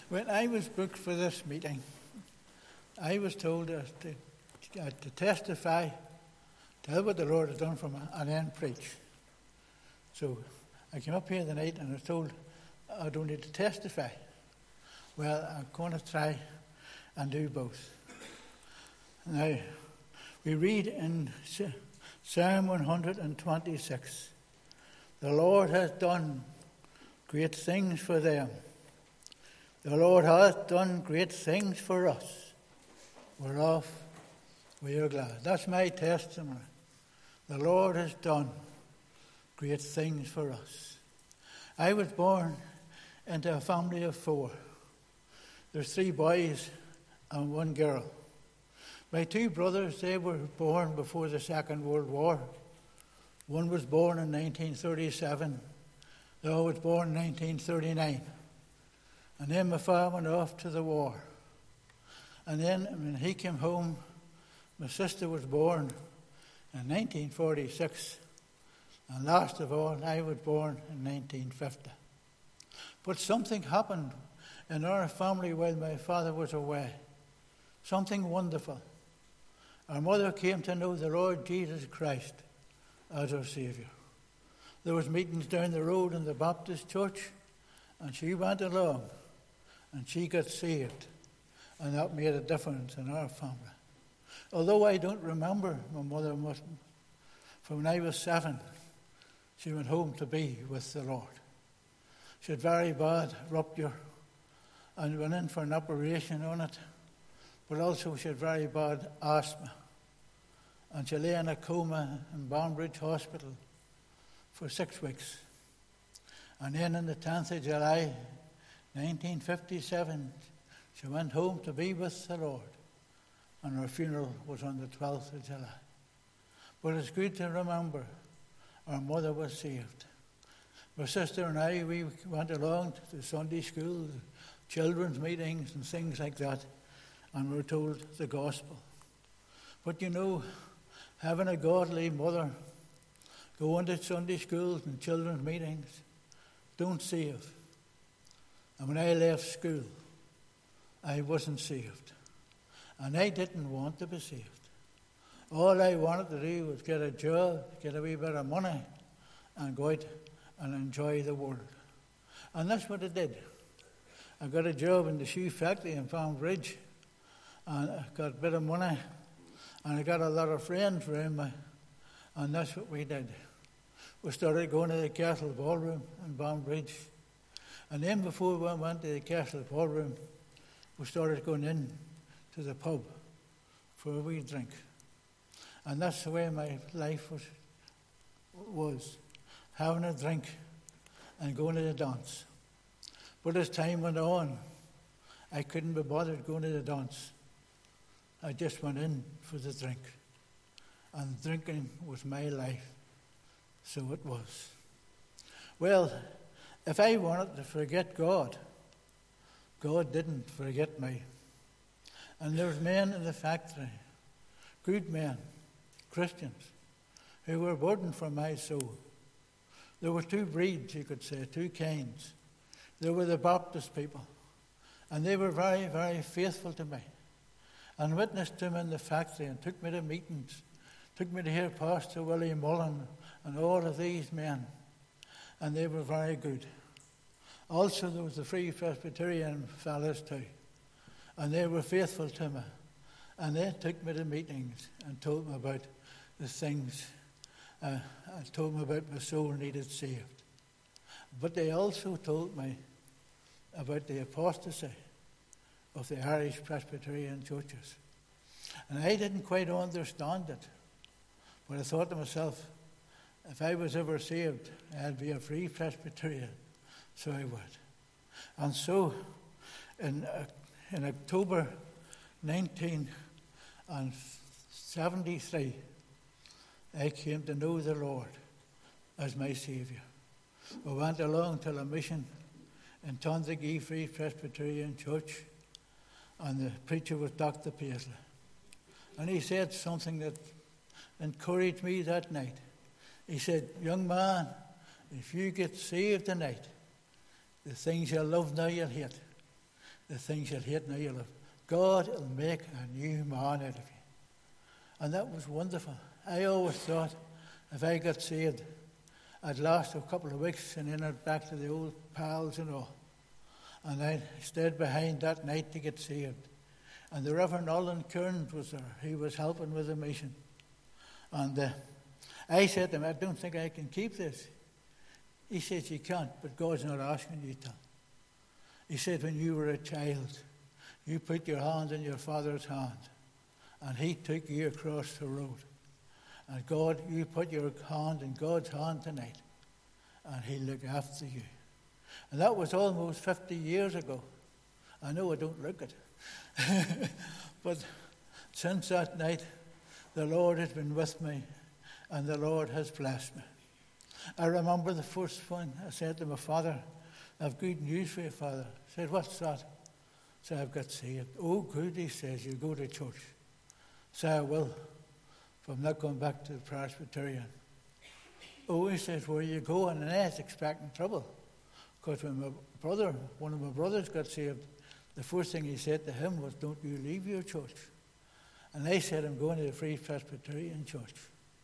When I was booked for this meeting, I was told to testify, tell what the Lord has done for me, and then preach. So I came up here tonight and I was told I don't need to testify. Well, I'm going to try and do both. Now, we read in Psalm 126, the Lord has done great things for them. The Lord hath done great things for us, whereof we are glad. That's my testimony. The Lord has done great things for us. I was born into a family of 4. There's 3 boys and 1 girl. My 2 brothers, they were born before the Second World War. One was born in 1937. The other was born in 1939. And then my father went off to the war. And then when he came home, my sister was born in 1946. And last of all, I was born in 1950. But something happened in our family while my father was away. Something wonderful. Our mother came to know the Lord Jesus Christ as our Saviour. There was meetings down the road in the Baptist church, and she went along. And she got saved, and that made a difference in our family. Although I don't remember my mother from when I was 7, she went home to be with the Lord. She had very bad rupture and went in for an operation on it, but also she had very bad asthma. And she lay in a coma in Banbridge Hospital for 6 weeks. And then on the 10th of July, 1957, she went home to be with the Lord, and her funeral was on the 12th of July. But it's good to remember our mother was saved. My sister and I, we went along to the Sunday school, children's meetings and things like that, and were told the gospel. But you know, having a godly mother, going to Sunday schools and children's meetings, don't save. And when I left school, I wasn't saved. And I didn't want to be saved. All I wanted to do was get a job, get a wee bit of money, and go out and enjoy the world. And that's what I did. I got a job in the shoe factory in Banbridge, and I got a bit of money, and I got a lot of friends around me, and that's what we did. We started going to the Castle Ballroom in Banbridge. And then before we went to the Castle Ballroom, we started going in to the pub for a wee drink. And that's the way my life was having a drink and going to the dance. But as time went on, I couldn't be bothered going to the dance. I just went in for the drink. And drinking was my life. So it was. Well, if I wanted to forget God, God didn't forget me. And there was men in the factory, good men, Christians, who were burdened for my soul. There were 2 breeds, you could say, 2 kinds. There were the Baptist people, and they were very, very faithful to me, and witnessed to me in the factory, and took me to meetings, took me to hear Pastor Willie Mullen and all of these men. And they were very good. Also, there was the Free Presbyterian fellows too. And they were faithful to me. And they took me to meetings and told me about the things. Told me about my soul needed saved. But they also told me about the apostasy of the Irish Presbyterian churches. And I didn't quite understand it. But I thought to myself, if I was ever saved, I'd be a Free Presbyterian. So I would. And so, in October 1973, I came to know the Lord as my Saviour. We went along to a mission in Tonzagee Free Presbyterian Church, and the preacher was Dr. Paisley. And he said something that encouraged me that night. He said, young man, if you get saved tonight, the things you love now you'll hate. the things you'll hate now, you'll have. God will make a new man out of you. And that was wonderful. I always thought if I got saved, I'd last a couple of weeks and then I'd back to the old pals and all. And I stayed behind that night to get saved. And the Reverend Alden Kearns was there. He was helping with the mission. And I said to him, I don't think I can keep this. He said, you can't, but God's not asking you to. He said, when you were a child, you put your hand in your father's hand, and he took you across the road. And God, you put your hand in God's hand tonight, and he'll look after you. And that was almost 50 years ago. I know I don't look it. But since that night, the Lord has been with me, and the Lord has blessed me. I remember the first one I said to my father, I have good news for you, Father. I said, what's that? I said, I've got saved. Oh, good, he says, you go to church. I said, I will, but I'm not going back to the Presbyterian. Oh, he says, where are you going? And I was expecting trouble. Because when one of my brothers got saved, the first thing he said to him was, don't you leave your church. And I said, I'm going to the Free Presbyterian Church.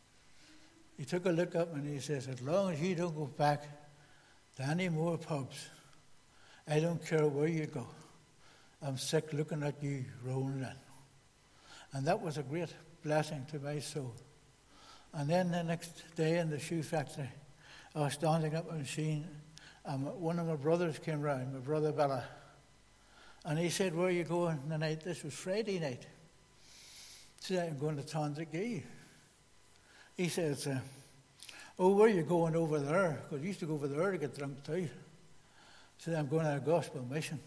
He took a look up and he says, as long as you don't go back to any more pubs, I don't care where you go. I'm sick looking at you rolling in. And that was a great blessing to my soul. And then the next day in the shoe factory, I was standing up and seeing, one of my brothers came round, my brother Bella. And he said, where are you going tonight? This was Friday night. I said, I'm going to Tandragee. He says, oh, where are you going over there? Because I used to go over there to get drunk too. I said, I'm going to a gospel mission.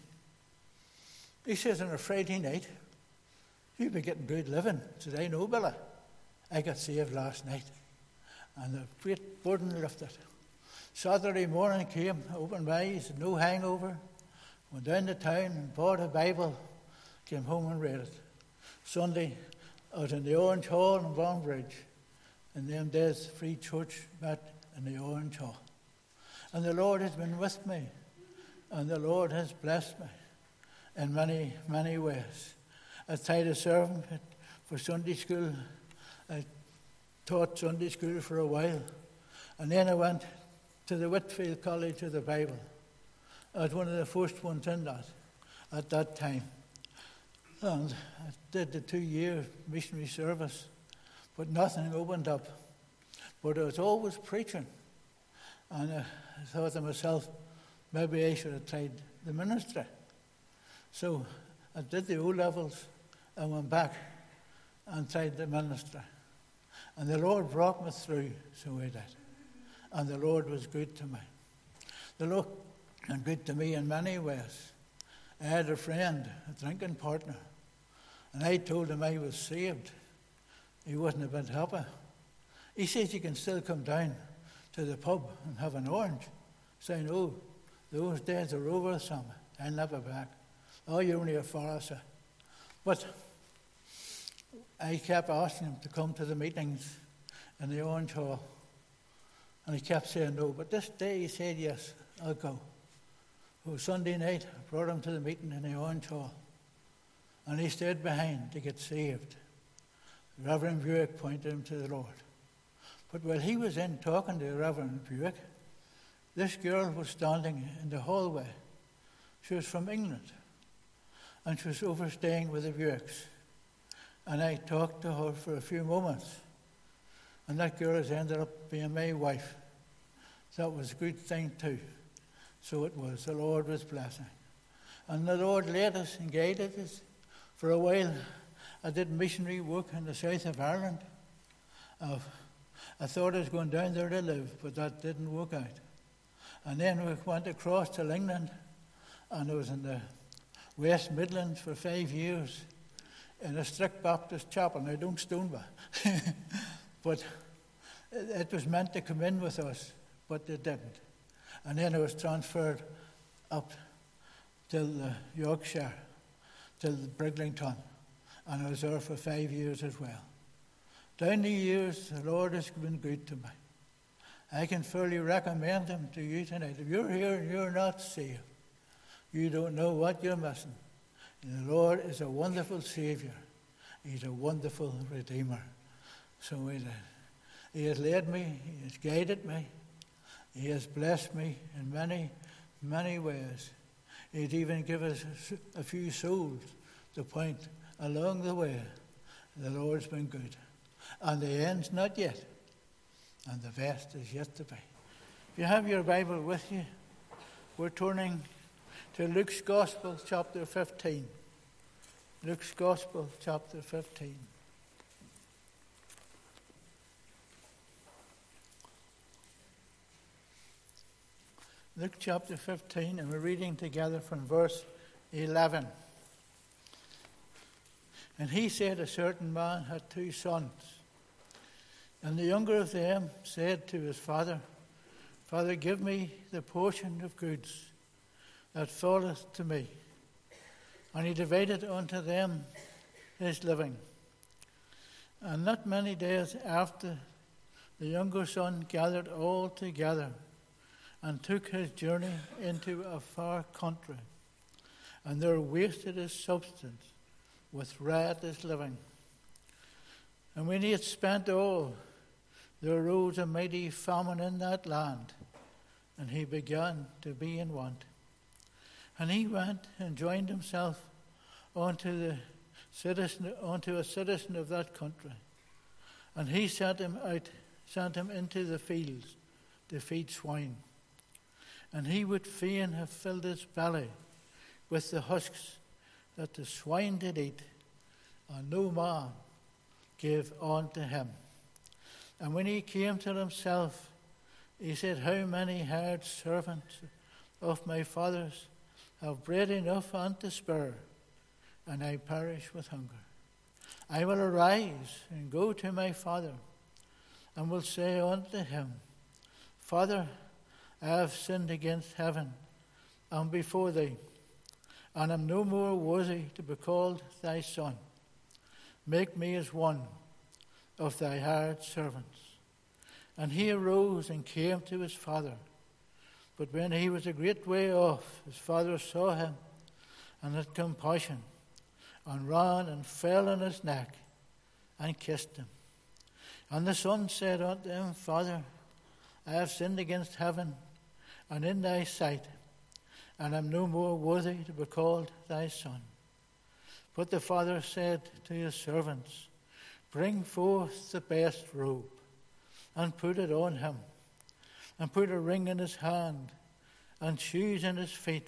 He says, on a Friday night, you'll be getting good living. I said, I know, Bella. I got saved last night. And the great burden lifted. Saturday morning came, opened my eyes, no hangover. Went down to town and bought a Bible, came home and read it. Sunday, I was in the Orange Hall in Bonbridge. In them days, Free Church met in the Orange Hall. And the Lord has been with me, and the Lord has blessed me in many, many ways. I tried to serve him for Sunday school. I taught Sunday school for a while. And then I went to the Whitfield College of the Bible. I was one of the first ones in that at that time. And I did the 2-year missionary service, but nothing opened up. But I was always preaching. And I thought to myself, maybe I should have tried the ministry. So I did the O-levels and went back and tried the ministry. And the Lord brought me through, so I did. And the Lord was good to me. The Lord was good to me in many ways. I had a friend, a drinking partner, and I told him I was saved. He wasn't a bit happy. He says, you can still come down to the pub and have an orange. Saying, oh, those days are over, son. I'll never back. Oh, you're only a Pharisee. But I kept asking him to come to the meetings in the Orange Hall. And he kept saying no. But this day he said, yes, I'll go. It was Sunday night. I brought him to the meeting in the Orange Hall. And he stayed behind to get saved. Reverend Buick pointed him to the Lord. But while he was in talking to Reverend Buick, this girl was standing in the hallway. She was from England. And she was overstaying with the Buicks. And I talked to her for a few moments. And that girl has ended up being my wife. That was a good thing too. So it was. The Lord was blessing. And the Lord led us and guided us. For a while, I did missionary work in the south of Ireland. I thought I was going down there to live, but that didn't work out. And then we went across to England, and I was in the West Midlands for 5 years in a strict Baptist chapel. Now, don't stone me. But it was meant to come in with us, but it didn't. And then I was transferred up till Yorkshire, till Briglington, and I was there for 5 years as well. Down the years, the Lord has been good to me. I can fully recommend him to you tonight. If you're here and you're not saved, you don't know what you're missing. And the Lord is a wonderful Savior. He's a wonderful Redeemer. So He has led me, He has guided me, He has blessed me in many, many ways. He'd even given us a few souls to point along the way. The Lord's been good. And the end's not yet. And the best is yet to be. If you have your Bible with you, we're turning to Luke's Gospel, chapter 15. Luke's Gospel, chapter 15. Luke chapter 15, and we're reading together from verse 11. And he said, a certain man had 2 sons. And the younger of them said to his father, Father, give me the portion of goods that falleth to me. And he divided unto them his living. And not many days after, the younger son gathered all together and took his journey into a far country, and there wasted his substance with riotous living. And when he had spent all, there arose a mighty famine in that land, and he began to be in want. And he went and joined himself unto a citizen of that country, and he sent him into the fields to feed swine. And he would fain have filled his belly with the husks that the swine did eat, and no man gave unto him. And when he came to himself, he said, How many hired servants of my father's have bread enough and to spare, and I perish with hunger. I will arise and go to my father, and will say unto him, Father, I have sinned against heaven and before thee, and am no more worthy to be called thy son. Make me as one of thy hired servants. And he arose and came to his father. But when he was a great way off, his father saw him and had compassion, and ran and fell on his neck and kissed him. And the son said unto him, Father, I have sinned against heaven and in thy sight, and am no more worthy to be called thy son. But the father said to his servants, Bring forth the best robe, and put it on him, and put a ring in his hand, and shoes in his feet,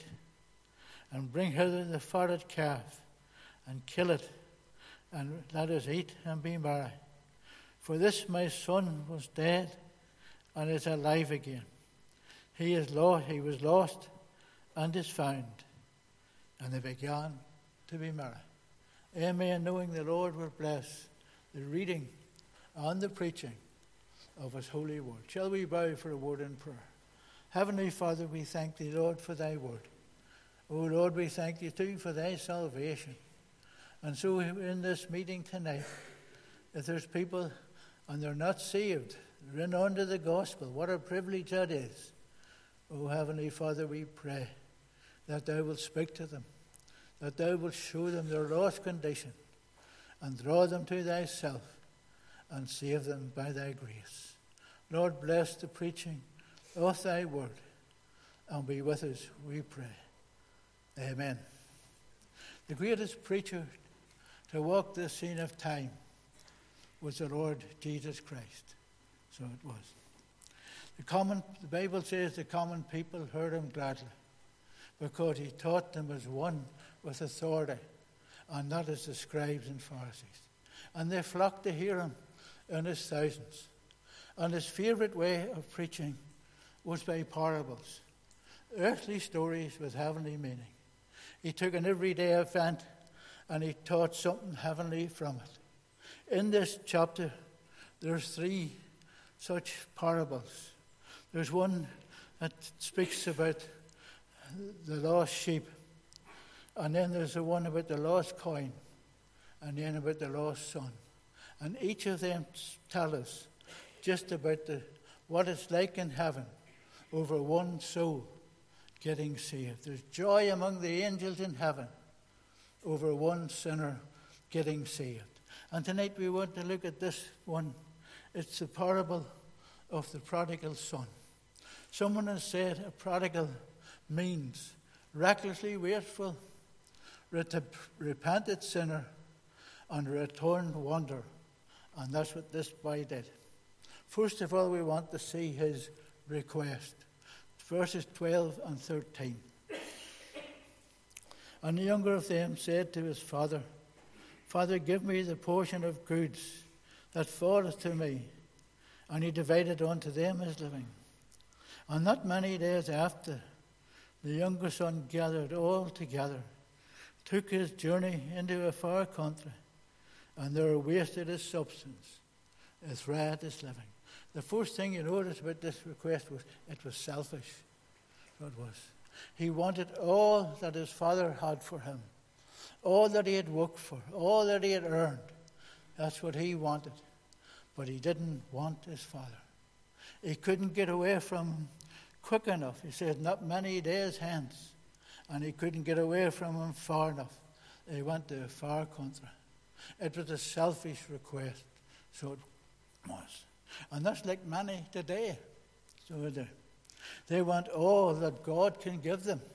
and bring hither the fatted calf, and kill it, and let us eat and be merry. For this my son was dead, and is alive again. He was lost, and is found. And they began to be merry. Amen, knowing the Lord will bless the reading and the preaching of his holy word. Shall we bow for a word in prayer? Heavenly Father, we thank thee, Lord, for thy word. O Lord, we thank thee too for thy salvation. And so in this meeting tonight, if there's people and they're not saved, they're in under the gospel, what a privilege that is. O Heavenly Father, we pray that thou wilt speak to them, that thou wilt show them their lost condition, and draw them to thyself, and save them by thy grace. Lord, bless the preaching of thy word, and be with us, we pray. Amen. The greatest preacher to walk the scene of time was the Lord Jesus Christ. So it was. The Bible says the common people heard him gladly, because he taught them as one with authority, and not as the scribes and Pharisees. And they flocked to hear him in his thousands. And his favourite way of preaching was by parables, earthly stories with heavenly meaning. He took an everyday event and he taught something heavenly from it. In this chapter, there's 3 such parables. There's one that speaks about the lost sheep, and then there's the one about the lost coin, and then about the lost son. And each of them tell us just about what it's like in heaven over one soul getting saved. There's joy among the angels in heaven over one sinner getting saved. And tonight we want to look at this one. It's the parable of the prodigal son. Someone has said a prodigal means recklessly wasteful, repented sinner, and returned wanderer. And that's what this boy did. First of all, we want to see his request. Verses 12 and 13. And the younger of them said to his father, Father, give me the portion of goods that falleth to me. And he divided unto them his living. And not many days after, the younger son gathered all together, took his journey into a far country, and there wasted his substance, as red his living. The first thing you notice about this request was it was selfish. So it was. He wanted all that his father had for him, all that he had worked for, all that he had earned. That's what he wanted. But he didn't want his father. He couldn't get away from him quick enough. He said, not many days hence. And he couldn't get away from him far enough. He went to a far country. It was a selfish request. So it was. And that's like many today. So they want all that God can give them.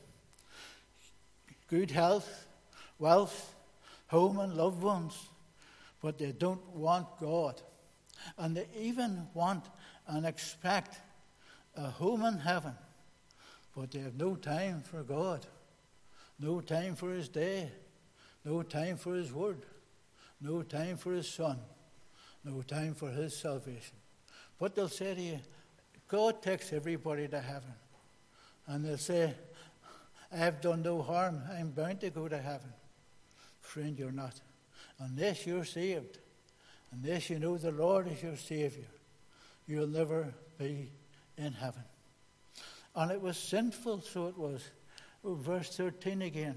Good health, wealth, home and loved ones. But they don't want God. And they even want and expect a home in heaven. But they have no time for God. No time for his day. No time for his word. No time for his son. No time for his salvation. But they'll say to you, God takes everybody to heaven. And they'll say, I have done no harm. I'm bound to go to heaven. Friend, you're not. Unless you're saved. Unless you know the Lord is your Savior. You'll never be in heaven. And it was sinful, so it was. Verse 13 again.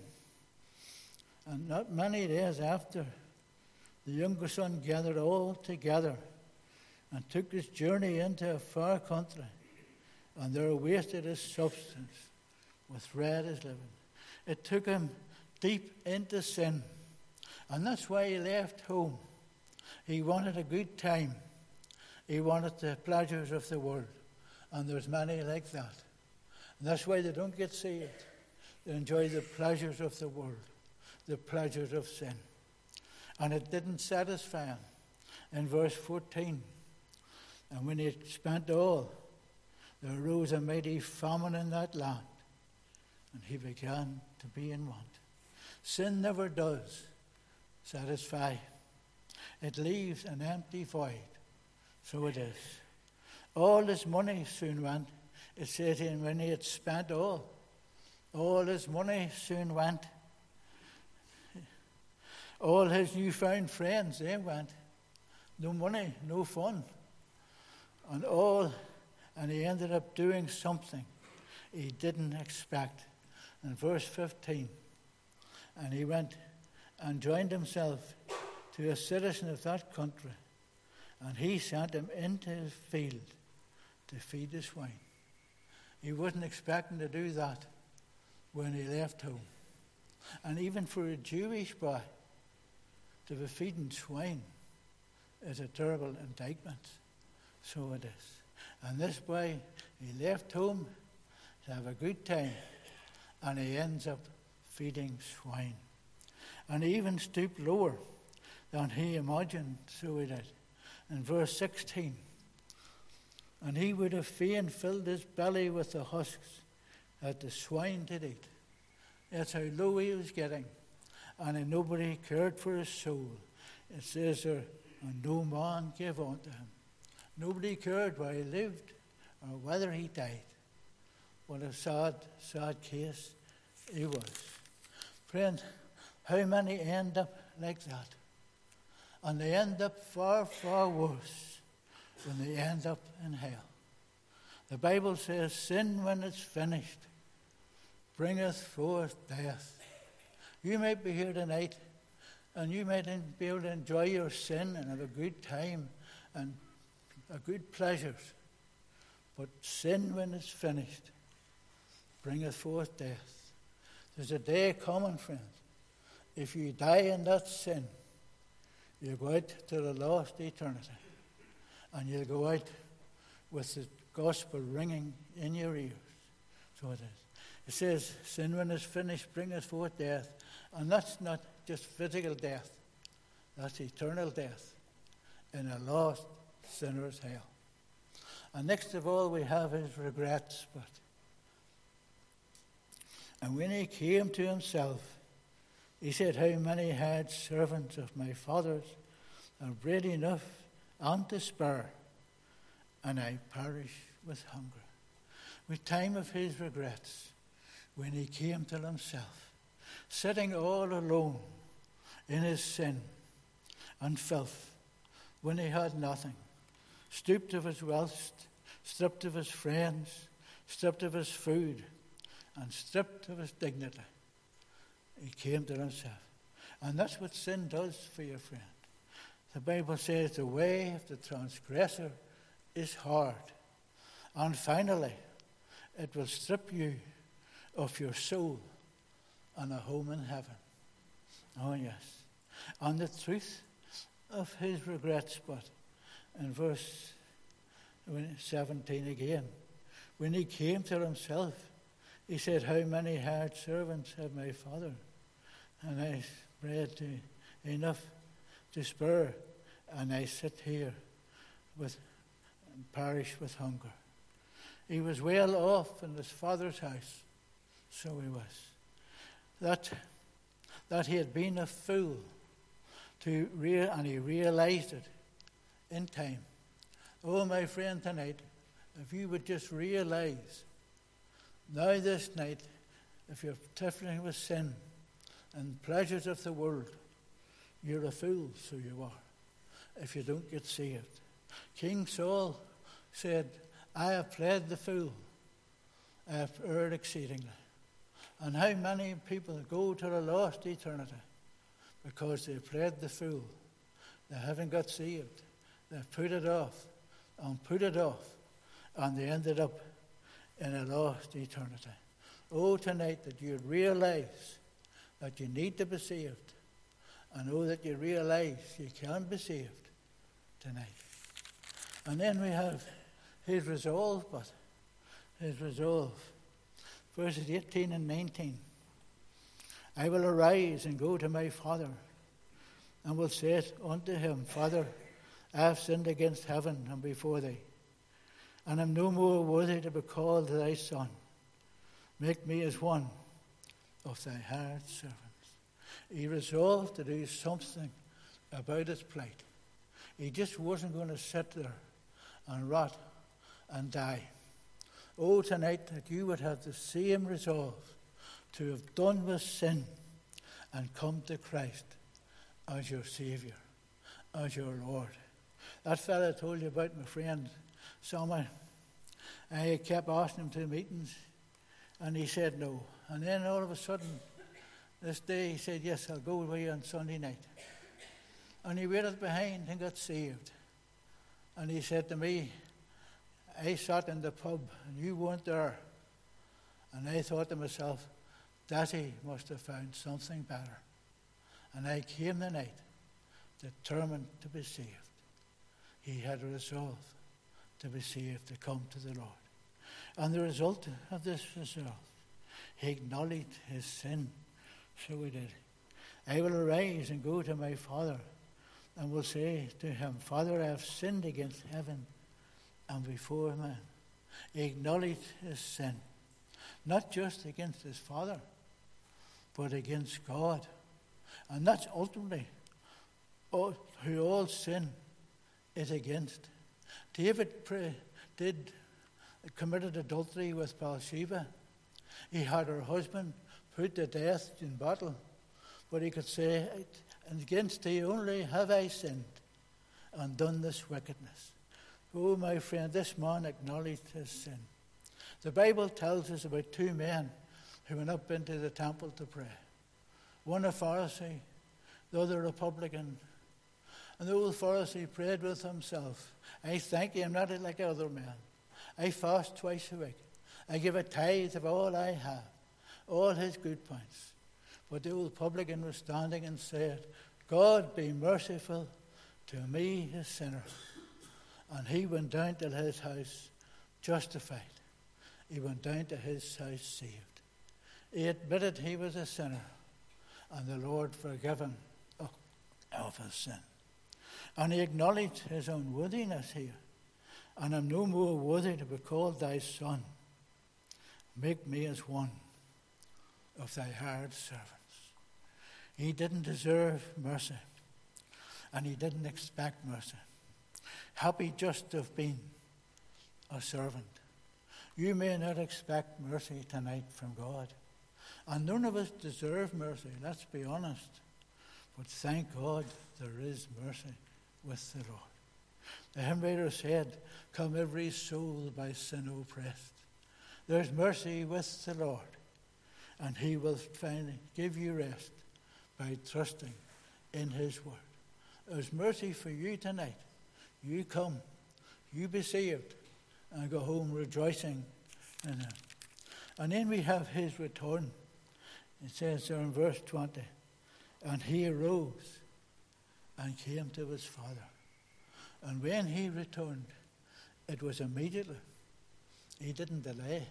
And not many days after, the younger son gathered all together and took his journey into a far country, and there wasted his substance with red his living. It took him deep into sin, and that's why he left home. He wanted a good time. He wanted the pleasures of the world, and there's many like that. And that's why they don't get saved. They enjoy the pleasures of the world, the pleasures of sin. And it didn't satisfy him. In verse 14, and when he had spent all, there arose a mighty famine in that land, and he began to be in want. Sin never does satisfy. It leaves an empty void. So it is. All his money soon went. It said him when he had spent all his money soon went. All his newfound friends, they went. No money, no fun. And he ended up doing something he didn't expect. In verse 15, and he went and joined himself to a citizen of that country, and he sent him into his field to feed the swine. He wasn't expecting to do that when he left home. And even for a Jewish boy to be feeding swine is a terrible indictment. So it is. And this boy, he left home to have a good time, and he ends up feeding swine. And he even stooped lower than he imagined, so he did. In verse 16, and he would have fain filled his belly with the husks that the swine did eat. That's how low he was getting. And nobody cared for his soul. It says there, and no man gave unto him. Nobody cared where he lived or whether he died. What a sad, sad case he was. Friend, how many end up like that? And they end up far, far worse when they end up in hell. The Bible says, sin when it's finished bringeth forth death. You might be here tonight and you might be able to enjoy your sin and have a good time and a good pleasures. But sin when it's finished bringeth forth death. There's a day coming, friends. if you die in that sin, you go out to the lost eternity. And you'll go out with the gospel ringing in your ears. So it is. It says, sin when it's finished bringeth forth death. And that's not just physical death. That's eternal death in a lost sinner's hell. And next of all we have his regrets. And when he came to himself, he said, how many had servants of my father's, and bread enough and to spare, and I perish with hunger. With time of his regrets, when he came to himself, sitting all alone in his sin and filth, when he had nothing, stooped of his wealth, stripped of his friends, stripped of his food, and stripped of his dignity, he came to himself. And that's what sin does for your friend. The Bible says the way of the transgressor is hard. And finally, it will strip you of your soul and a home in heaven. Oh, yes. And the truth of his regrets, but in verse 17 again, when he came to himself, he said, how many hired servants have my father? And I bread enough to spare, and I sit here and perish with hunger. He was well off in his father's house, so he was. That he had been a fool, and he realized it in time. Oh, my friend, tonight, if you would just realize, now this night, if you're trifling with sin and pleasures of the world, you're a fool, so you are, if you don't get saved. King Saul said, I have played the fool, I have erred exceedingly. And how many people go to the lost eternity because they played the fool? They haven't got saved. They've put it off and put it off, and they ended up in a lost eternity. Oh, tonight that you realize that you need to be saved, and oh, that you realize you can be saved tonight. And then we have his resolve, verses 18 and 19. I will arise and go to my father, and will say unto him, Father, I have sinned against heaven and before thee, and am no more worthy to be called thy son. Make me as one of thy hired servants. He resolved to do something about his plight. He just wasn't going to sit there and rot and die. Oh, tonight that you would have the same resolve to have done with sin and come to Christ as your Savior, as your Lord. That fella I told you about, my friend Summer, I kept asking him to meetings, and he said no. And then all of a sudden, this day, he said, yes, I'll go with you on Sunday night. And he waited behind and got saved. And he said to me, I sat in the pub and you weren't there. And I thought to myself, Daddy must have found something better. And I came the night determined to be saved. He had a resolve to be saved, to come to the Lord. And the result of this resolve, he acknowledged his sin. So he did. I will arise and go to my father, and will say to him, Father, I have sinned against heaven and before man. He acknowledged his sin, not just against his father, but against God. And that's ultimately who all sin is against. David committed adultery with Bathsheba. He had her husband put to death in battle, but he could say, against thee only have I sinned and done this wickedness. Oh, my friend, this man acknowledged his sin. The Bible tells us about two men who went up into the temple to pray. One a Pharisee, the other a publican. And the old Pharisee prayed with himself, I thank you, I'm not like other men. I fast twice a week. I give a tithe of all I have, all his good points. But the old publican was standing and said, God be merciful to me, a sinner. And he went down to his house justified. He went down to his house saved. He admitted he was a sinner, and the Lord forgave him of his sin. And he acknowledged his own worthiness here. And I'm no more worthy to be called thy son. Make me as one of thy hired servants. He didn't deserve mercy, and he didn't expect mercy. Happy just to have been a servant. You may not expect mercy tonight from God. And none of us deserve mercy, let's be honest. But thank God there is mercy with the Lord. The hymn writer said, come every soul by sin oppressed. There's mercy with the Lord, and he will finally give you rest by trusting in his word. There's mercy for you tonight. You come, you be saved, and go home rejoicing in him. And then we have his return. It says there in verse 20, and he arose and came to his father. And when he returned, it was immediately. He didn't delay.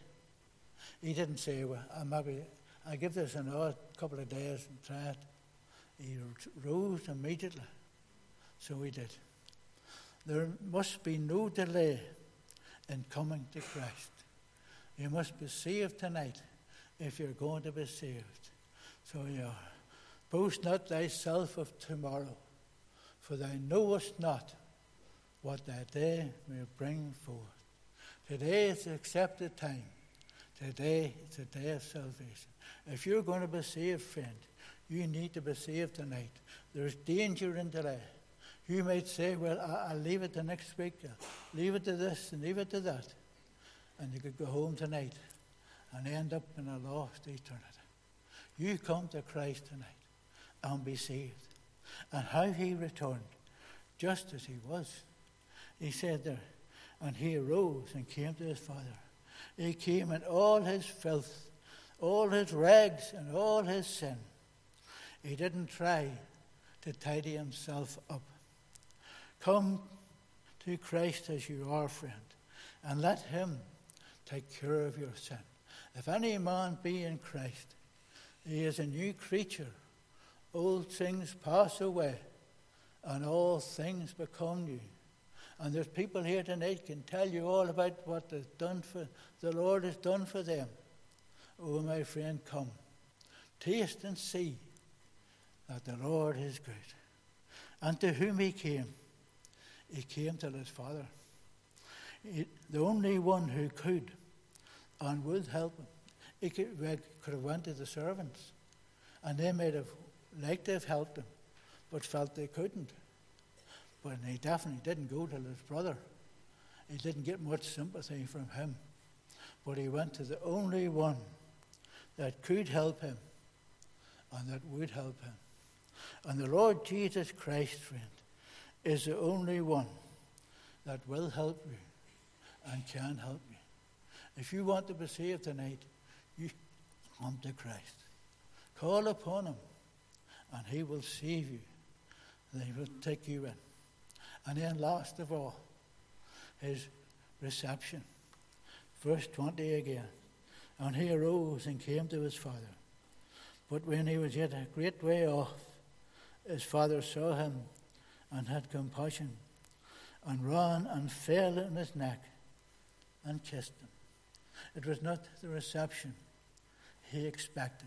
He didn't say, well, I'll give this another couple of days and try it. He rose immediately. So he did. There must be no delay in coming to Christ. You must be saved tonight if you're going to be saved. So you are. Boast not thyself of tomorrow, for thou knowest not what thy day may bring forth. Today is the accepted time. Today is the day of salvation. If you're going to be saved, friend, you need to be saved tonight. There's danger in delay. You might say, well, I'll leave it to next week. I'll leave it to this and leave it to that. And you could go home tonight and end up in a lost eternity. You come to Christ tonight and be saved. And how he returned, just as he was. He said there, and he arose and came to his father. He came in all his filth, all his rags, and all his sin. He didn't try to tidy himself up. Come to Christ as you are, friend, and let him take care of your sin. If any man be in Christ, he is a new creature. Old things pass away, and all things become new. And there's people here tonight can tell you all about what the Lord has done for them. Oh, my friend, come. Taste and see that the Lord is good. And to whom he came to his father. The only one who could and would help him. He could have went to the servants, and they might have liked to have helped him, but felt they couldn't. But he definitely didn't go to his brother. He didn't get much sympathy from him. But he went to the only one that could help him and that would help him. And the Lord Jesus Christ, friend, is the only one that will help you and can help you. If you want to be saved tonight, you come to Christ. Call upon him, and he will save you. And he will take you in. And then last of all, his reception. Verse 20 again. And he arose and came to his father. But when he was yet a great way off, his father saw him and had compassion, and ran and fell on his neck and kissed him. It was not the reception he expected.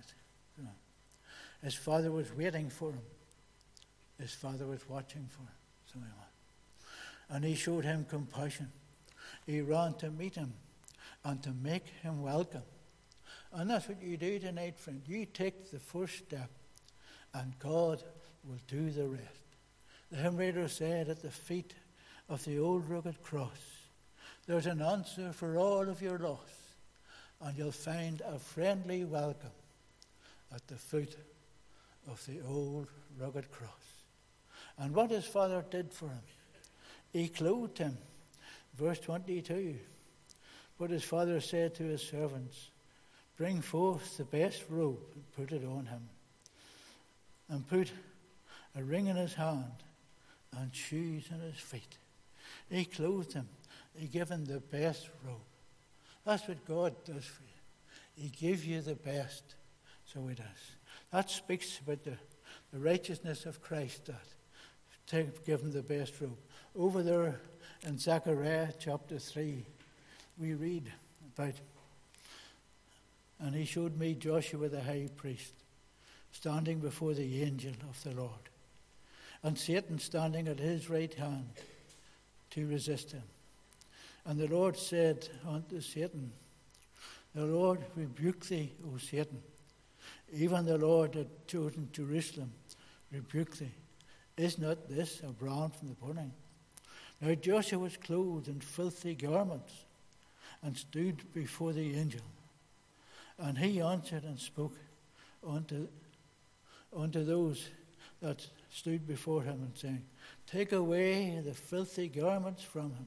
His father was waiting for him. His father was watching for him. And he showed him compassion. He ran to meet him and to make him welcome. And that's what you do tonight, friend. You take the first step, and God will do the rest. The hymn writer said, at the feet of the old rugged cross, there's an answer for all of your loss, and you'll find a friendly welcome at the foot of the old rugged cross. And what his father did for him, he clothed him. Verse 22. But his father said to his servants, bring forth the best robe and put it on him, and put a ring in his hand and shoes in his feet. He clothed him. He gave him the best robe. That's what God does for you. He gives you the best, so he does. That speaks about the righteousness of Christ, that give him the best robe. Over there in Zechariah chapter 3, we read about, and he showed me Joshua the high priest, standing before the angel of the Lord, and Satan standing at his right hand to resist him. And the Lord said unto Satan, the Lord rebuke thee, O Satan. Even the Lord that chosen Jerusalem rebuke thee. Is not this a brand from the burning? Now Joshua was clothed in filthy garments, and stood before the angel. And he answered and spoke unto those that stood before him, and saying, take away the filthy garments from him.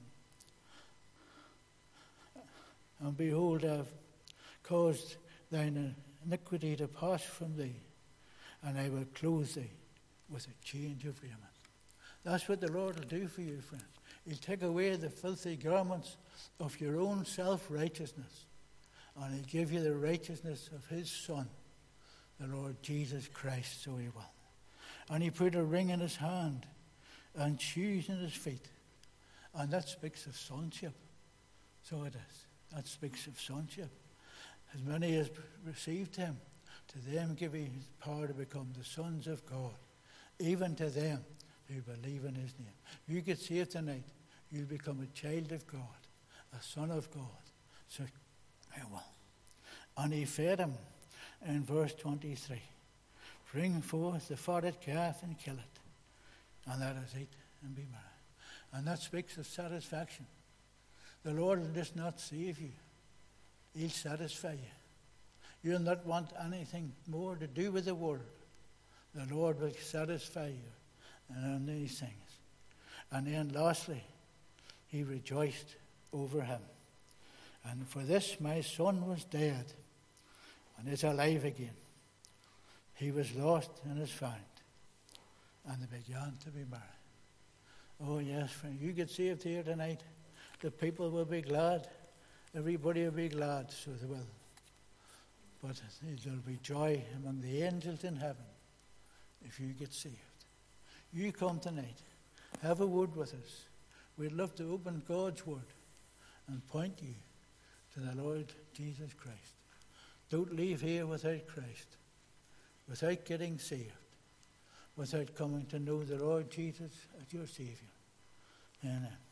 And behold, I have caused thine iniquity to pass from thee, and I will clothe thee with a change of raiment. That's what the Lord will do for you, friends. He'll take away the filthy garments of your own self-righteousness, and he'll give you the righteousness of his Son, the Lord Jesus Christ, so he will. And he put a ring in his hand and shoes in his feet. And that speaks of sonship. So it is. That speaks of sonship. As many as received him, to them give he power to become the sons of God, even to them who believe in his name. You get saved tonight, you'll become a child of God, a son of God. So, well. And he fed him in verse 23. Bring forth the fatted calf and kill it, and let us eat and be merry. And that speaks of satisfaction. The Lord will just not save you. He'll satisfy you. You'll not want anything more to do with the world. The Lord will satisfy you in these things. And then lastly, he rejoiced over him. And for this my son was dead and is alive again. He was lost and is found. And they began to be merry. Oh yes, friend, you get saved here tonight, the people will be glad. Everybody will be glad, so they will. But there'll be joy among the angels in heaven if you get saved. You come tonight, have a word with us. We'd love to open God's word and point you to the Lord Jesus Christ. Don't leave here without Christ, without getting saved, without coming to know the Lord Jesus as your Savior. Amen.